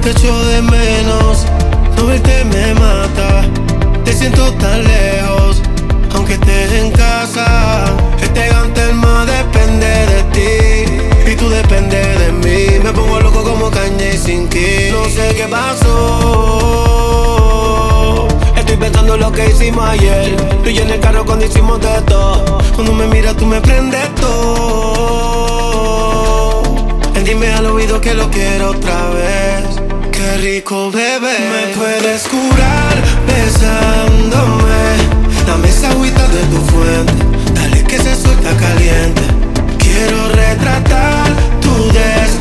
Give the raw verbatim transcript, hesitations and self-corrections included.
te echo de menos, no verte me mata. Te siento tan lejos, aunque estés en casa. Este gantema depende de ti y tú dependes de mí. Me pongo loco como Kanye sin Kim. No sé qué pasó, estoy pensando en lo que hicimos ayer. Tú y yo en el carro cuando hicimos de todo. Cuando me miras tú me prendes todo. Dime al oído que lo quiero otra vez. Qué rico, bebé. Me puedes curar besándome. Dame esa agüita de tu fuente, dale que se suelta caliente. Quiero retratar tu